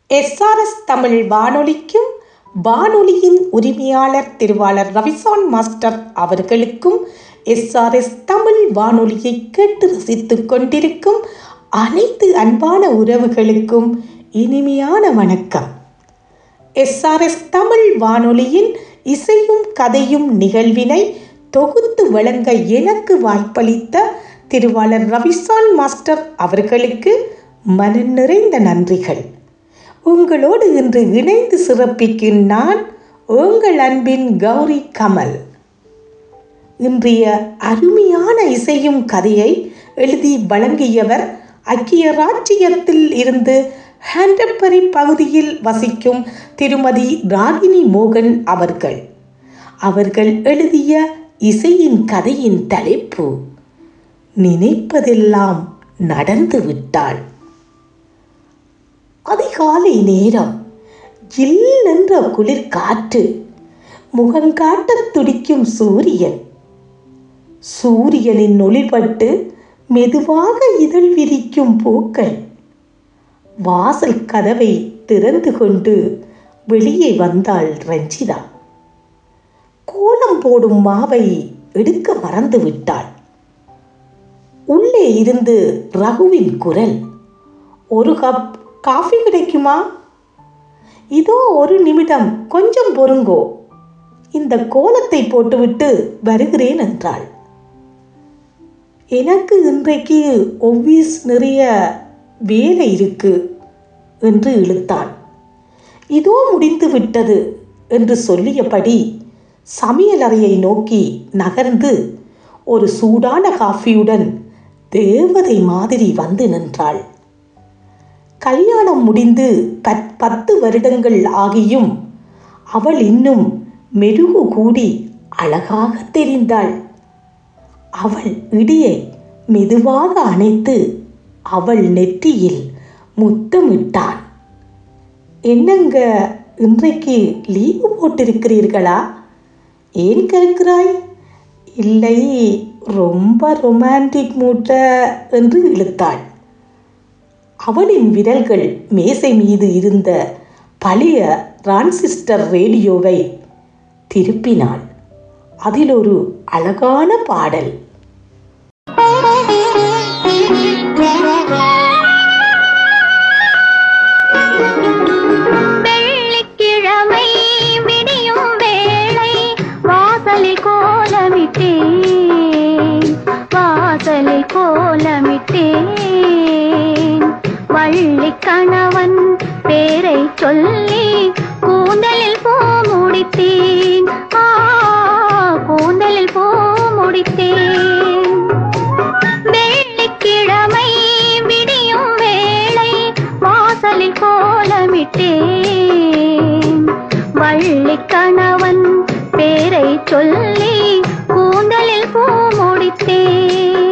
SRS Tamil வானொலிக்கும் வானொலியின் உரிமையாளர் திருவாளர் ரவிசான் மாஸ்டர் அவர்களுக்கும் SRS தமிழ் வானொலியை கேட்டு ரசித்துக் கொண்டிருக்கும் அனைத்து அன்பான உறவுகளுக்கும் இனிமையான வணக்கம். SRS தமிழ் வானொலியின் இசையும் கதையும் நிகழ்வினை தொகுத்து வழங்க எனக்கு வாய்ப்பளித்த திருவாளர் ரவிசான் மாஸ்டர் அவர்களுக்கு மனம் நிறைந்த நன்றிகள். உங்களோடு இன்று இணைந்து சிறப்பிக்கும் நான் உங்கள் அன்பின் கௌரி கமல். இன்றைய அருமையான இசையும் கதையை எழுதி வழங்கியவர் ஐக்கிய ராச்சியத்தில் இருந்து ஹேண்டப்பரி பகுதியில் வசிக்கும் திருமதி ராகினி மோகன் அவர்கள். அவர்கள் எழுதிய இசையின் கதையின் தலைப்பு நினைப்பதெல்லாம் நடந்து விட்டாள். அதிகாலை நேரம், ஜில் என்ற குளிர் காற்று, முகங்காட்ட துடிக்கும் சூரியன். சூரியனின் ஒளிபட்டு மெதுவாக இதழ் விரிக்கும் பூக்கள். வாசல் கதவை திறந்து கொண்டு வெளியே வந்தாள் ரஞ்சிதா. கோலம் போடும் மாவை எடுக்க மறந்து விட்டாள். உள்ளே இருந்து ரகுவின் குரல், ஒரு கப் காஃபி கிடைக்குமா? இதோ ஒரு நிமிடம், கொஞ்சம் பொறுங்கோ, இந்த கோலத்தை போட்டுவிட்டு வருகிறேன் என்றாள். எனக்கு இன்றைக்கு ஆபீஸ் நிறைய வேலை இருக்கு என்று இழுத்தான். இதோ முடிந்து விட்டது என்று சொல்லியபடி சமையலறையை நோக்கி நகர்ந்து ஒரு சூடான காஃபியுடன் தேவதை மாதிரி வந்து நின்றாள். கல்யாணம் முடிந்து 10 வருடங்கள் ஆகியும் அவள் இன்னும் மெருகு கூடி அழகாக தெரிந்தாள். அவள் இடியை மெதுவாக அணைத்து அவள் நெற்றியில் முத்தமிட்டான். என்னங்க, இன்றைக்கு லீவு போட்டிருக்கிறீர்களா? ஏன் கேட்கிறாய்? இல்லை, ரொம்ப ரொமான்டிக் மூட்ட என்று இழுத்தாள். அவளின் விரல்கள் மேசை மீது இருந்த பழைய டிரான்சிஸ்டர் ரேடியோவை திருப்பினாள். அதில் ஒரு அழகான பாடல். வெள்ளிக்கிழமை விடியும் வேளை வாசலில் கோலமிட்டேன். வள்ளி கணவன் பேரை சொல்லி கூந்தலில் பூ முடித்தேன். கூந்தலில் பூ முடித்தேன். வெள்ளிக்கிழமை விடியும் வேளை வாசலில் கோலமிட்டேன். வள்ளி கணவன் பேரை சொல்லி கூந்தலில் பூ முடித்தேன்.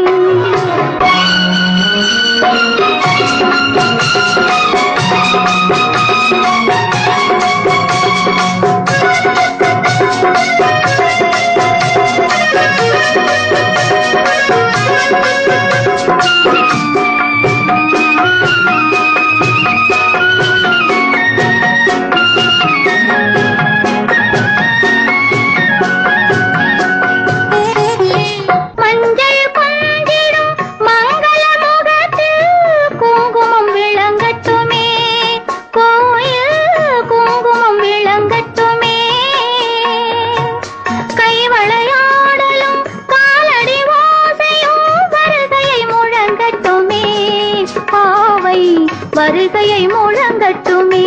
வருகையை முழங்கட்டுமே.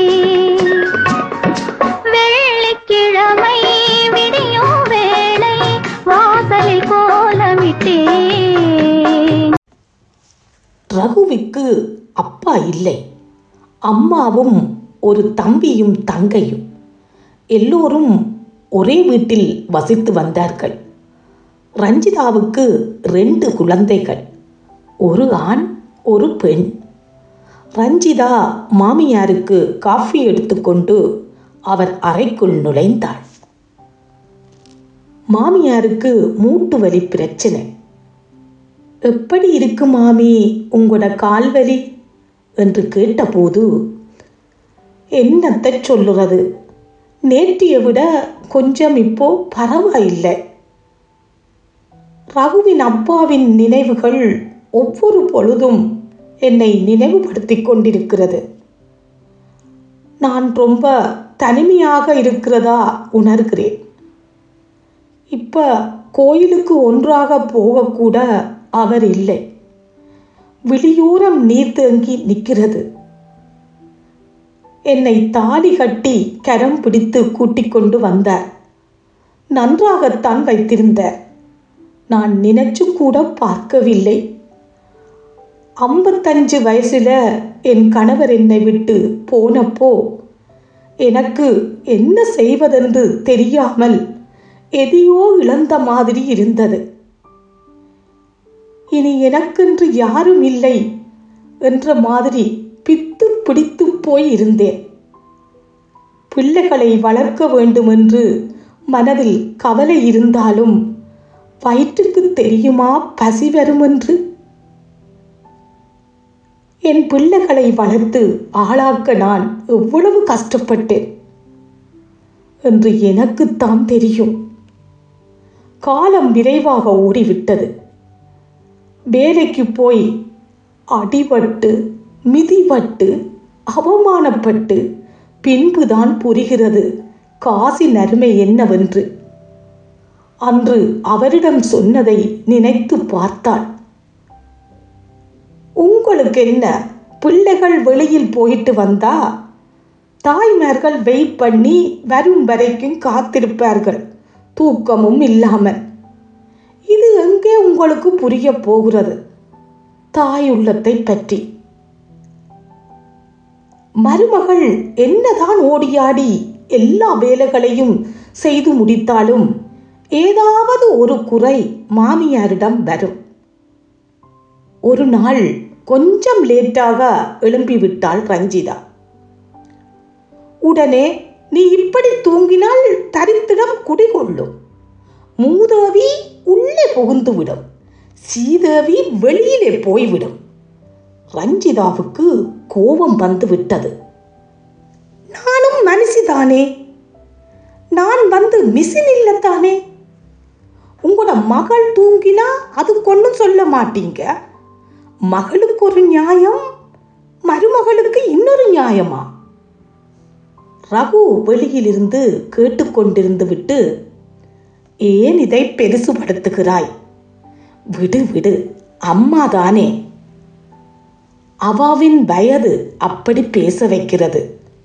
வெள்ளிக்கிழமை விடியும் வேளை வாசலில் கோலமிட்டேன். ரகுவுக்கு அப்பா இல்லை, அம்மாவும் ஒரு தம்பியும் தங்கையும். எல்லோரும் ஒரே வீட்டில் வசித்து வந்தார்கள். ரஞ்சிதாவுக்கு 2 குழந்தைகள், ஒரு ஆண் ஒரு பெண். ரஞ்சிதா மாமியாருக்கு காஃபி எடுத்துக்கொண்டு அவர் அறைக்குள் நுழைந்தாள். மாமியாருக்கு மூட்டு வலி பிரச்சனை. எப்படி இருக்கு மாமி உங்களோட கால்வலி என்று கேட்டபோது, என்னத்தை சொல்லுறது, நேற்றைய விட கொஞ்சம் இப்போ பரவாயில்லை. ரகுவின் அப்பாவின் நினைவுகள் ஒவ்வொரு பொழுதும் என்னை நினைவுபடுத்தி கொண்டிருக்கிறது. நான் ரொம்ப தனிமையாக இருக்கிறதா உணர்கிறேன். இப்போ கோயிலுக்கு ஒன்றாக போகக்கூட அவர் இல்லை. வெளியோரம் நீர் தேங்கி நிற்கிறது. என்னை தாலி கட்டி கரம் பிடித்து கூட்டிக் கொண்டு வந்தார். நன்றாகத்தான் வைத்திருந்தார். நான் நினைச்சு கூட பார்க்கவில்லை. 55 வயசுல என் கணவர் என்னை விட்டு போனப்போ எனக்கு என்ன செய்வதென்று தெரியாமல் எதையோ இழந்த மாதிரி இருந்தது. இனி எனக்கென்று யாரும் இல்லை என்ற மாதிரி பித்து பிடித்து போய் இருந்தேன். பிள்ளைகளை வளர்க்க வேண்டுமென்று மனதில் கவலை இருந்தாலும் வயிற்றுக்கு தெரியுமா பசி வருமென்று? என் பிள்ளைகளை வளர்த்து ஆளாக்க நான் எவ்வளவு கஷ்டப்பட்டேன் என்று எனக்குத்தான் தெரியும். காலம் விரைவாக ஓடிவிட்டது. வேலைக்கு போய் அடிபட்டு மிதிபட்டு அவமானப்பட்டு பின்புதான் புரிகிறது காசின் அருமை என்னவென்று. அன்று அவரிடம் சொன்னதை நினைத்து பார்த்தாள். உங்களுக்கு என்ன, பிள்ளைகள் வெளியில் போயிட்டு வந்தா தாய்மார்கள் வெயிட் பண்ணி வரும் வரைக்கும் காத்திருப்பார்கள், தூக்கமும் இல்லாமல். இது எங்கே உங்களுக்கு புரிய போகிறது தாய் உள்ளத்தை பற்றி? மருமகள் என்னதான் ஓடியாடி எல்லா வேலைகளையும் செய்து முடித்தாலும் ஏதாவது ஒரு குறை மாமியாரிடம் வரும். ஒரு நாள் கொஞ்சம் லேட்டாக எழும்பிவிட்டாள் ரஞ்சிதா. உடனே, நீ இப்படி தூங்கினால் தரித்திரம் குடிகொள்ளும், மூதேவி உள்ளே புகுந்துவிடும், சீதேவி வெளியிலே போய்விடும். ரஞ்சிதாவுக்கு கோபம் வந்து விட்டது. நானும் மனுஷிதானே, நான் வந்து மிஷின் இல்லத்தானே. உங்களோட மகள் தூங்கினா அது கொன்னும் சொல்ல மாட்டீங்க. மகளுக்கு ஒரு நியாயம், மருமகளுக்கு இன்னொரு நியாயமா? ரகு வெளியிலிருந்து கேட்டுக்கொண்டிருந்து விட்டு, ஏன் இதை பெருசுபடுத்துகிறாய்? விடு விடு, அம்மாதானே. அவாவின் வயது அப்படி பேச வைக்கிறது.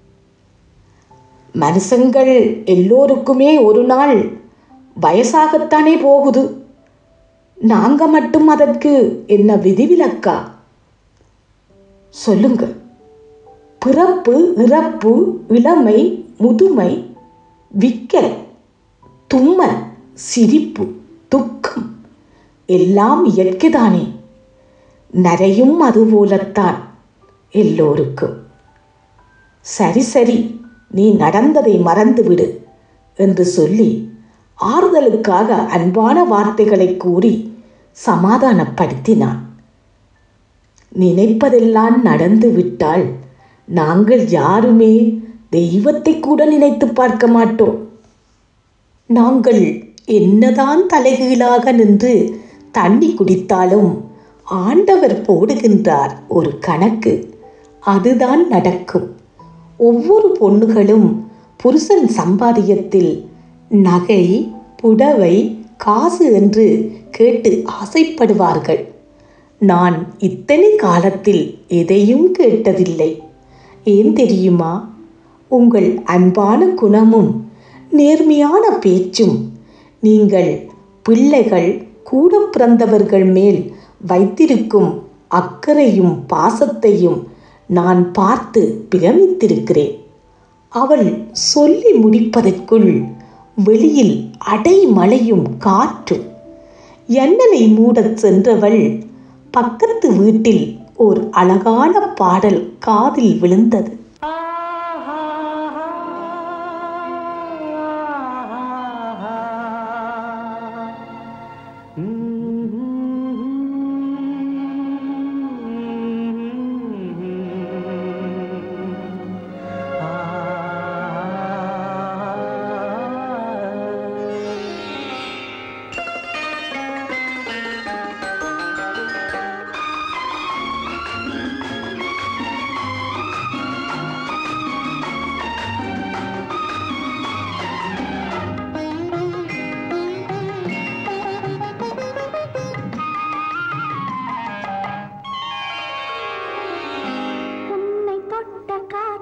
மனுஷங்கள் எல்லோருக்குமே ஒரு நாள் வயசாகத்தானே போகுது. நாங்க மட்டும் அதற்கு என்ன விதிவிலக்கா? சொல்லுங்க. பிறப்பு, இறப்பு, இளமை, முதுமை, விக்கல், தும்மல், சிரிப்பு, துக்கம் எல்லாம் இயற்கைதானே. நரையும் அதுபோலத்தான் எல்லோருக்கும். சரி சரி, நீ நடந்ததை மறந்துவிடு என்று சொல்லி ஆறுதலுக்காக அன்பான வார்த்தைகளை கூறி சமாதானப்படுத்தினான். நினைப்பதெல்லாம் நடந்து விட்டால் நாங்கள் யாருமே தெய்வத்தை கூட நினைத்து பார்க்க மாட்டோம். நாங்கள் என்னதான் தலைகீழாக நின்று தண்ணி குடித்தாலும் ஆண்டவர் போடுகின்றார் ஒரு கணக்கு, அதுதான் நடக்கும். ஒவ்வொரு பொண்ணுகளும் புருஷன் சம்பாதியத்தில் நகை, புடவை, காசு என்று கேட்டு ஆசைப்படுவார்கள். நான் இத்தனை காலத்தில் எதையும் கேட்டதில்லை. ஏன் தெரியுமா? உங்கள் அன்பான குணமும் நேர்மையான பேச்சும் நீங்கள் பிள்ளைகள் கூட பிறந்தவர்கள் மேல் வைத்திருக்கும் அக்கறையும் பாசத்தையும் நான் பார்த்து பிரமித்திருக்கிறேன். அவள் சொல்லி முடிப்பதற்குள் வெளியில் அடைமழையும் காற்றும். எண்ணனை மூடச் சென்றவள் பக்கத்து வீட்டில் ஓர் அழகான பாடல் காதில் விழுந்தது.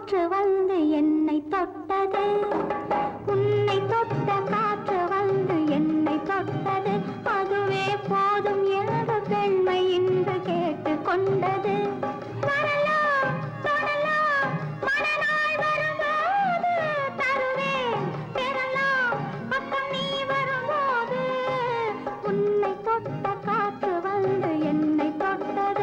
காற்று வந்து என்னை தொட்டது, உன்னை தொட்ட காற்று வந்து என்னை தொட்டது, அதுவே போதும் என்று பெண்மை இன்று கேட்டு கொண்டது. வரலாம் தொடலாம் மனநாள் வரும்போது தருவேன் பெறலாம் பக்கம் நீ வரும்போது, உன்னை தொட்ட காற்று வந்து என்னை தொட்டது.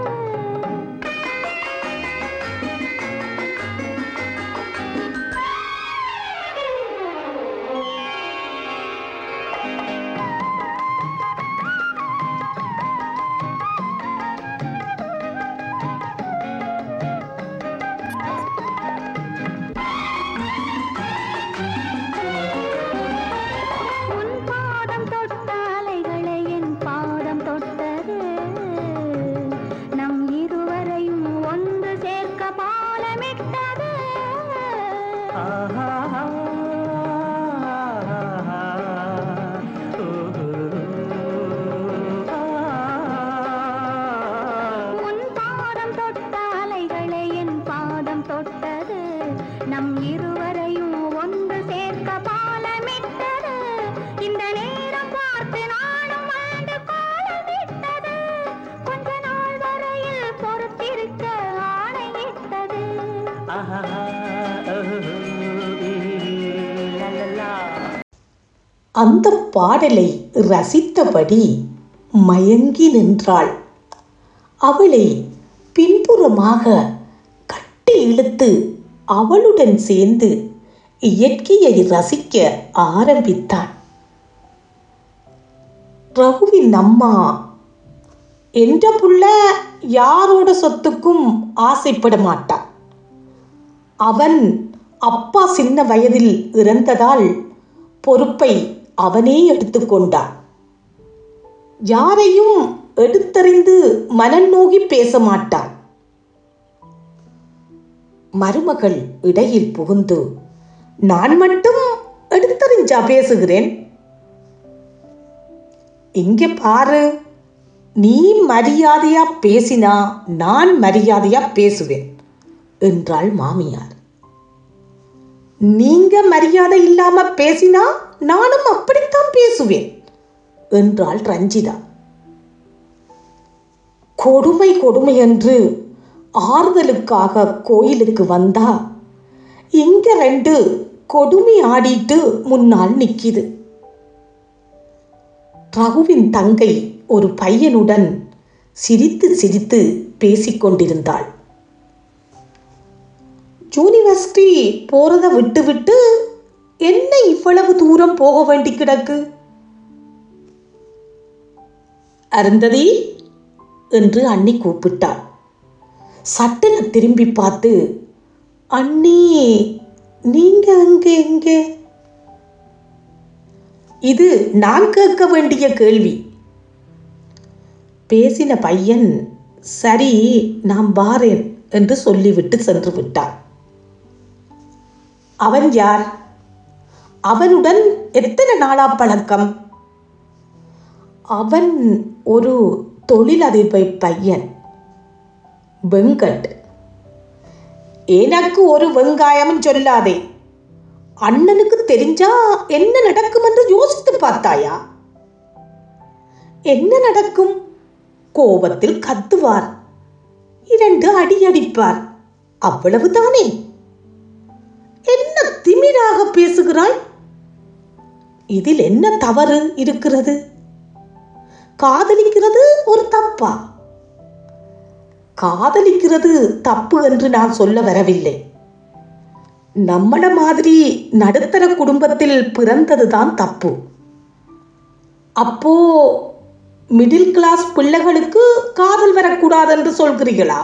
அந்த பாடலை ரசித்தபடி மயங்கி நின்றாள். அவளை பின்புறமாக கட்டி இழுத்து அவளுடன் சேர்ந்து இயற்கையை ரசிக்க ஆரம்பித்தான். ரகுவின் அம்மா, என்ற புள்ள யாரோட சொத்துக்கும் ஆசைப்பட மாட்டான். அவன் அப்பா சின்ன வயதில் இறந்ததால் பொறுப்பை அவனே எடுத்துக்கொண்டான். யாரையும் எடுத்தறிந்து மனம் நோகி பேச மாட்டான். மருமகள் இடையில் புகுந்து, நான் மட்டும் எடுத்தறிஞ்சா பேசுகிறேன், இங்கே பாரு, நீ மரியாதையா பேசினா நான் மரியாதையா பேசுவேன் என்றாள் மாமியார். நீங்க மரியாதை இல்லாம பேசினா நானும் அப்படித்தான் பேசுவேன் என்றாள் ரஞ்சிதா. கொடுமை கொடுமை என்று ஆறுதலுக்காக கோயிலுக்கு வந்தா இங்க 2 கொடுமை ஆடிட்டு முன்னால் நிக்கிது. ரகுவின் தங்கை ஒரு பையனுடன் சிரித்து சிரித்து பேசிக்கொண்டிருந்தாள். யூனிவர்சிட்டி போறதை விட்டு விட்டு என்ன இவ்வளவு தூரம் போக வேண்டி கிடக்கு? அருந்ததி என்று அண்ணி கூப்பிட்டாள். சட்டென திரும்பி பார்த்து, அண்ணி நீங்க எங்கே எங்கே? இது நான் கேட்க வேண்டிய கேள்வி. பேசின பையன் சரி நான் வாரேன் என்று சொல்லிவிட்டு சென்று விட்டான். அவன் யார்? அவனுடன் எத்தனை நாளா பழக்கம்? அவன் ஒரு தொழிலதிபர் பையன், வெங்கட். எனக்கு ஒரு வெங்காயமும் சொல்லாதே. அண்ணனுக்கு தெரிஞ்சா என்ன நடக்கும் என்று யோசித்து பார்த்தாயா? என்ன நடக்கும்? கோபத்தில் கத்துவார், 2 அடி அடிப்பார், அவ்வளவுதானே. என்ன திமிராக பேசுகிறாய்? இதில் என்ன தவறு இருக்கிறது? காதலிக்கிறது ஒரு தப்பா? காதலிக்கிறது தப்பு என்று நான் சொல்ல வரவில்லை. நம்மள மாதிரி நடுத்தர குடும்பத்தில் பிறந்ததுதான் தப்பு. அப்போ மிடில் கிளாஸ் பிள்ளைகளுக்கு காதல் வரக்கூடாது என்று சொல்கிறீர்களா?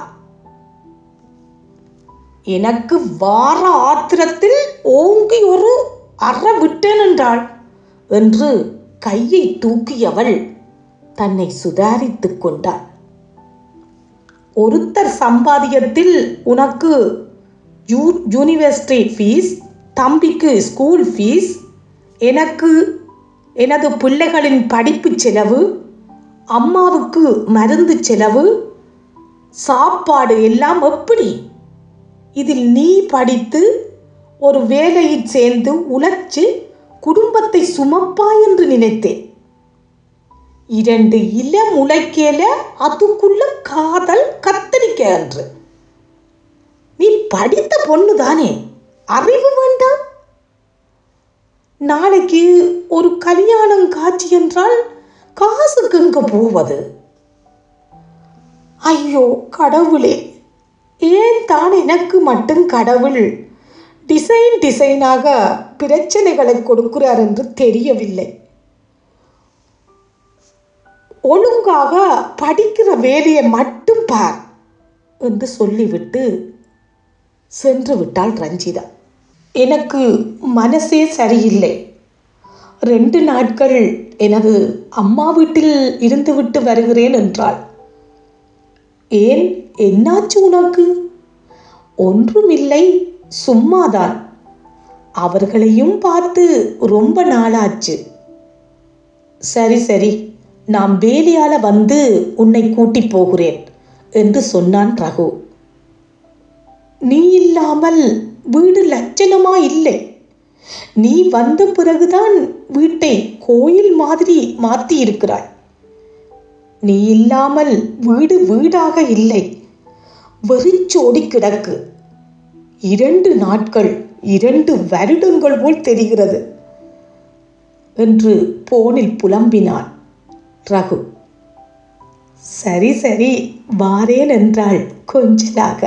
எனக்கு வார ஆத்திரத்தில் ஓங்கி ஒரு அற விட்டேன் என்றாள் என்று கையை தூக்கியவள் தன்னை சுதாரித்துக் கொண்டாள். ஒருத்தர் சம்பாதியத்தில் உனக்கு யூனிவர்சிட்டி ஃபீஸ், தம்பிக்கு ஸ்கூல் ஃபீஸ், எனக்கு எனது பிள்ளைகளின் படிப்பு செலவு, அம்மாவுக்கு மருந்து செலவு, சாப்பாடு எல்லாம் எப்படி? இதில் நீ படித்து ஒரு வேலையில் சேர்ந்து உழைச்சு குடும்பத்தை சுமப்பாய் என்று நினைத்தேன். 2 இளம் உழைக்கேல அதுக்குள்ள காதல் கத்தரிக்க என்று. நீ படித்த பொண்ணு தானே, அறிவு வேண்டாம்? நாளைக்கு ஒரு கல்யாணம் காட்சி என்றால் காசுக்கு எங்க போவது? ஐயோ கடவுளே, ஏன் தான் எனக்கு மட்டும் கடவுள் டிசைனாக பிரச்சனைகளை கொடுக்கிறார் என்று தெரியவில்லை. ஒழுங்காக படிக்கிற வேலையை மட்டும் பார் என்று சொல்லிவிட்டு சென்று விட்டாள் ரஞ்சிதா. எனக்கு மனசே சரியில்லை. 2 நாட்கள் எனது அம்மா வீட்டில் இருந்துவிட்டு வருகிறேன் என்றாள். ஏன், என்னாச்சு உனக்கு? ஒன்றுமில்லை, சும்மாதான். அவர்களையும் பார்த்து ரொம்ப நாளாச்சு. சரி, நான் வேலையால வந்து உன்னை கூட்டி போகிறேன் என்று சொன்னான் ரகு. நீ இல்லாமல் வீடு லட்சணமா இல்லை. நீ வந்த பிறகுதான் வீட்டை கோயில் மாதிரி மாற்றி இருக்கிறாய். நீ இல்லாமல் வீடு வீடாக இல்லை, வெறிச்சோடி கிடக்கு. 2 நாட்கள் 2 வருடங்கள் போல் தெரிகிறது என்று போனில் புலம்பினான் ரகு. சரி வாரேன் என்றாள் கொஞ்சலாக.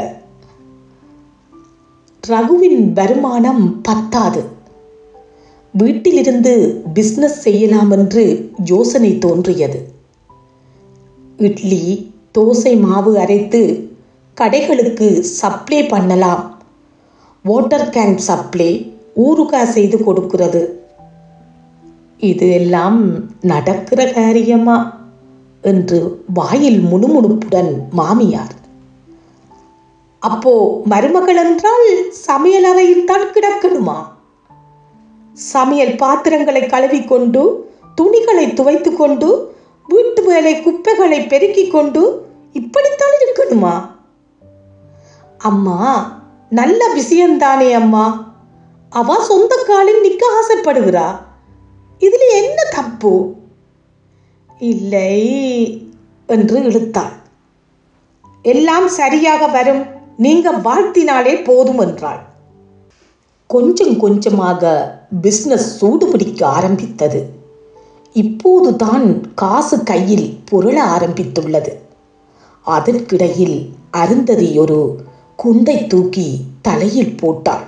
ரகுவின் வருமானம் பத்தாது. வீட்டிலிருந்து பிஸ்னஸ் செய்யலாம் என்று யோசனை தோன்றியது. இட்லி தோசை மாவு அரைத்து கடைகளுக்கு சப்ளை பண்ணலாம். வாட்டர் கேன் சப்ளை, ஊறுகாய் செய்து கொடுக்கிறது. இது எல்லாம் நடக்கிற காரியமா என்று வாயில் முணுமுணுப்புடன் மாமியார். அப்போ மருமகள் என்றால் சமையல் அறையில் தான் கிடக்கணுமா? சமையல் பாத்திரங்களை கழுவிக்கொண்டு, துணிகளை துவைத்து கொண்டு, வீட்டு வேலை குப்பைகளை பெருக்கிக் கொண்டு இப்படித்தான் இருக்கணுமா? அம்மா, நல்ல விஷயம்தானே அம்மா. அவ சொந்த காலில் நிற்க ஆசைப்படுகிறா. இதில் என்ன தப்பு? இல்லை என்று இழுத்தாள். எல்லாம் சரியாக வரும், நீங்க வாழ்த்தினாலே போதும் என்றாள். கொஞ்சம் கொஞ்சமாக பிஸ்னஸ் சூடு பிடிக்க ஆரம்பித்தது. இப்போதுதான் காசு கையில் புரள ஆரம்பித்துள்ளது. அதற்கிடையில் அருந்ததி ஒரு குண்டை தூக்கி தலையில் போட்டாள்.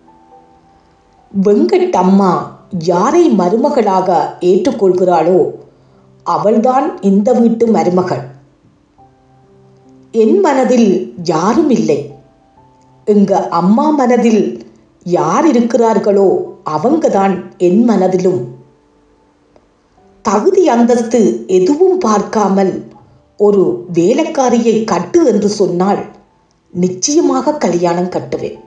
வெங்கட் அம்மா யாரை மருமகளாக ஏற்றுக்கொள்கிறாளோ அவள்தான் இந்த வீட்டு மருமகள். என் மனதில் யாரும் இல்லை. எங்க அம்மா மனதில் யார் இருக்கிறார்களோ அவங்கதான் என் மனதிலும். தகுதி அந்தஸ்து எதுவும் பார்க்காமல் ஒரு வேலைக்காரியை கட்டு என்று சொன்னால் நிச்சயமாக கல்யாணம் கட்டுவேன்.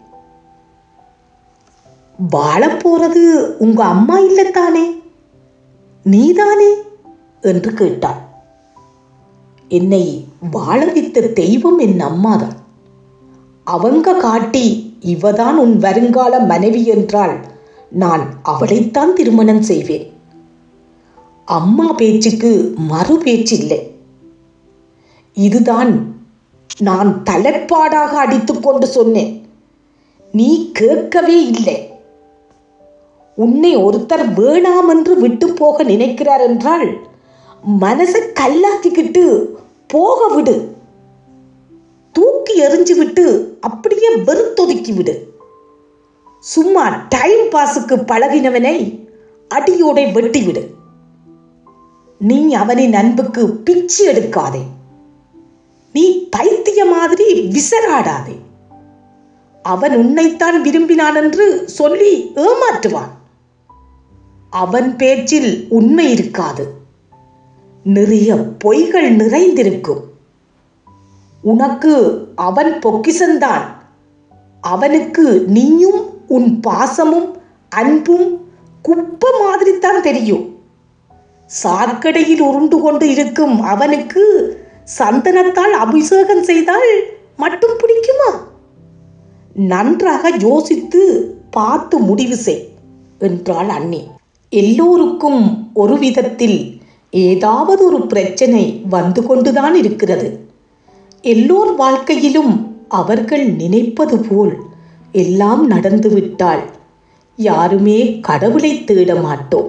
வாழப்போறது உங்க அம்மா இல்லத்தானே, நீதானே என்று கேட்டாள். என்னை வாழ வைத்த தெய்வம் என் அம்மாதான். அவங்க காட்டி இவதான் உன் வருங்கால மனைவி என்றால் நான் அவளைத்தான் திருமணம் செய்வேன். அம்மா பேச்சுக்கு மறு பேச்சில்லை. இதுதான் நான் தலைப்பாடாக அடித்துக்கொண்டு சொன்னேன். நீ கேட்கவே இல்லை. உன்னை ஒருத்தர் வேணாம் என்று விட்டு போக நினைக்கிறார் என்றால் மனசை கல்லாக்கிக்கிட்டு போக விடு. தூக்கி எறிஞ்சு விட்டு அப்படியே வெறுத்தொதுக்கி விடு. சும்மா டைம் பாஸுக்கு பழகினவனை அடியோட வெட்டிவிடு. நீ அவனின் அன்புக்கு பிச்சு எடுக்காதே. நீ பைத்திய மாதிரி விசராடாதே. அவன் உன்னைத்தான் விரும்பினான் என்று சொல்லி ஏமாற்றுவான். அவன் பேச்சில் உண்மை இருக்காது, நிறைய பொய்கள் நிறைந்திருக்கும். உனக்கு அவன் பொக்கிசந்தான். அவனுக்கு நீயும் உன் பாசமும் அன்பும் குப்பை மாதிரி தான் தெரியும். சாக்கடையில் உருண்டு கொண்டு இருக்கும் அவனுக்கு சந்தனத்தால் அபிஷேகம் செய்தால் மட்டும் பிடிக்குமா? நன்றாக யோசித்து பார்த்து முடிவு செய் என்றாள் அண்ணி. எல்லோருக்கும் ஒரு விதத்தில் ஏதாவது ஒரு பிரச்சனை வந்து கொண்டுதான் இருக்கிறது. எல்லோர் வாழ்க்கையிலும் அவர்கள் நினைப்பது போல் எல்லாம் நடந்துவிட்டால் யாருமே கடவுளை தேட மாட்டோம்.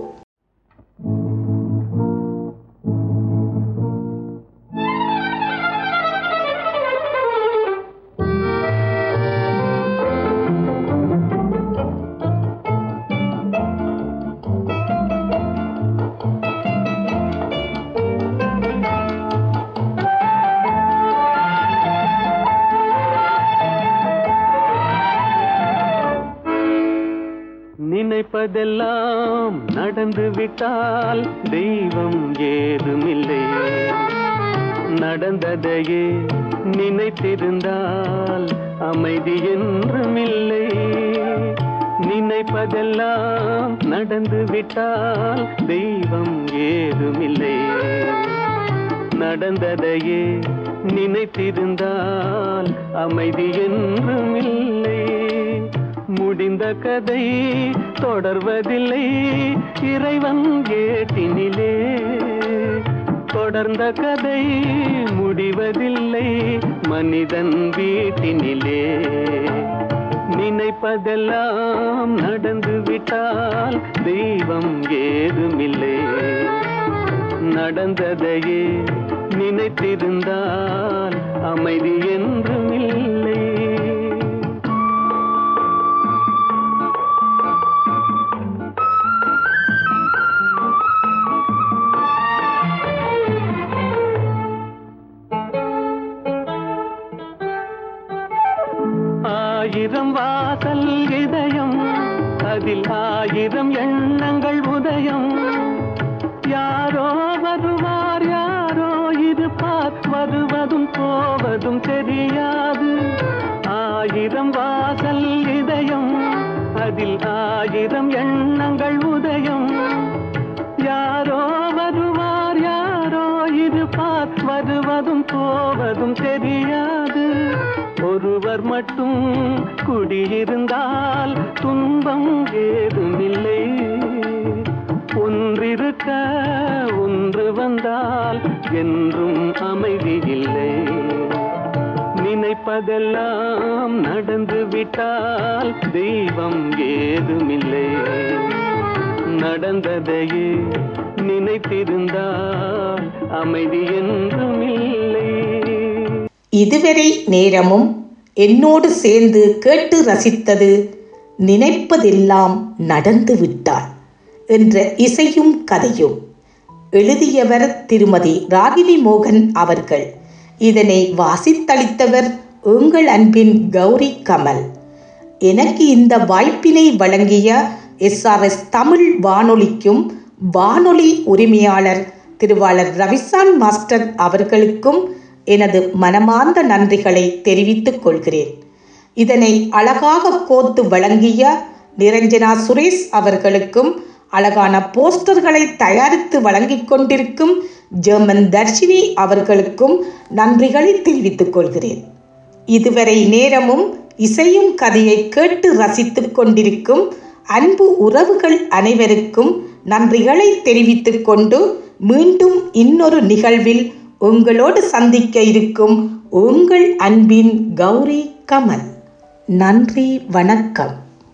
நினைப்பதெல்லாம் நடந்து விட்டால் தெய்வம் ஏதுமில்லை. நடந்ததையே நினைத்திருந்தால் அமைதி என்றுமில்லை. நினைப்பதெல்லாம் நடந்து விட்டால் தெய்வம் ஏதுமில்லை. நடந்ததையே நினைத்திருந்தால் அமைதி என்றுமில்லை. முடிந்த கதை தொடர்வதில்லை இறைவன் கேட்டினிலே. தொடர்ந்த கதை முடிவதில்லை மனிதன் வீட்டினிலே. நினைப்பதெல்லாம் நடந்து விட்டால் தெய்வம் ஏதுமில்லை. நடந்ததையே நினைத்திருந்தால் அமைதி என்றுமில்லை. ஆயிரம் வாசல் இதயம், அதில் ஆயிரம் எண்ணங்கள் உதயம். யாரோ வருவார் யாரோ இருப்பார், வருவதும் போவதும் தெரியாது. ஆயிரம் வாசல் இதயம், அதில் ஆயிரம் எண்ணங்கள் உதயம். யாரோ வருவார் யாரோ இருப்பார், வருவதும் போவதும் தெரியாது. ஒருவர் மட்டும் குடியிருந்தால் துன்பம் ஏதுமில்லை. ஒன்றிருக்க ஒன்று வந்தால் என்றும் அமைதி இல்லை. நினைப்பதெல்லாம் நடந்து விட்டால் தெய்வம் ஏதுமில்லை. நடந்ததையே நினைத்திருந்தால் அமைதி என்றுமில்லை. இதுவரை நேரமும் என்னோடு சேர்ந்து கேட்டு ரசித்தது நினைப்பதெல்லாம் நடந்து விட்டால் என்ற இசையும் கதையும். எழுதியவர் திருமதி ராகினி மோகன் அவர்கள். இதனை வாசித்தளித்தவர் உங்கள் அன்பின் கௌரி கமல். எனக்கு இந்த வாய்ப்பினை வழங்கிய SRS தமிழ் வானொலிக்கும் வானொலி உரிமையாளர் திருவாளர் ரவிசான் மாஸ்டர் அவர்களுக்கும் எனது மனமார்ந்த நன்றிகளை தெரிவித்துக் கொள்கிறேன். இதனை அழகாக கோர்த்து வழங்கிய நிரஞ்சனா சுரேஷ் அவர்களுக்கும், அழகான போஸ்டர்களை தயாரித்து வழங்கிக் கொண்டிருக்கும் ஜெர்மன் தர்ஷினி அவர்களுக்கும் நன்றிகளை தெரிவித்துக் கொள்கிறேன். இதுவரை நேரமும் இசையும் கதையை கேட்டு ரசித்துக் கொண்டிருக்கும் அன்பு உறவுகள் அனைவருக்கும் நன்றிகளை தெரிவித்துக் கொண்டு மீண்டும் இன்னொரு நிகழ்வில் உங்களோடு சந்திக்க இருக்கும் உங்கள் அன்பின் கௌரி கமல். நன்றி, வணக்கம்.